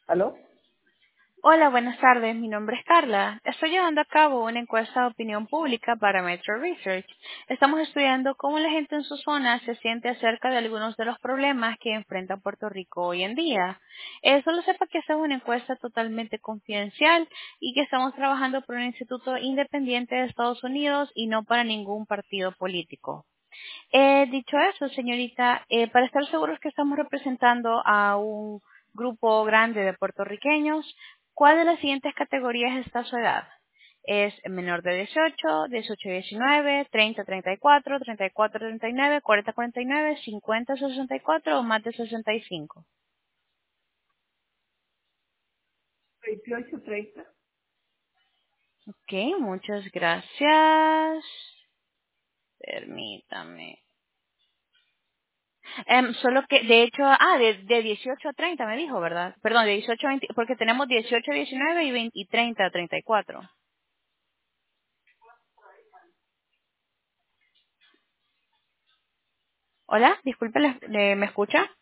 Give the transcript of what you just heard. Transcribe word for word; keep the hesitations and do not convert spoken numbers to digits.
¿Aló? Hola, buenas tardes. Mi nombre es Carla. Estoy llevando a cabo una encuesta de opinión pública para Metro Research. Estamos estudiando cómo la gente en su zona se siente acerca de algunos de los problemas que enfrenta Puerto Rico hoy en día. Eh, solo sepa que esta es una encuesta totalmente confidencial y que estamos trabajando por un instituto independiente de Estados Unidos y no para ningún partido político. Eh, dicho eso, señorita, eh, para estar seguros que estamos representando a un grupo grande de puertorriqueños, ¿cuál de las siguientes categorías está su edad? ¿Es menor de dieciocho, dieciocho a diecinueve, treinta a treinta y cuatro, treinta y cuatro a treinta y nueve, cuarenta a cuarenta y nueve, cincuenta a sesenta y cuatro o más de sesenta y cinco? veintiocho treinta. Ok, muchas gracias. Permítame. Em, solo que, de hecho, ah, de, de dieciocho a treinta me dijo, ¿verdad? Perdón, de dieciocho a veinte, porque tenemos dieciocho a diecinueve y, veinte, y treinta a treinta y cuatro. Hola, disculpe, ¿le- le- ¿me escucha?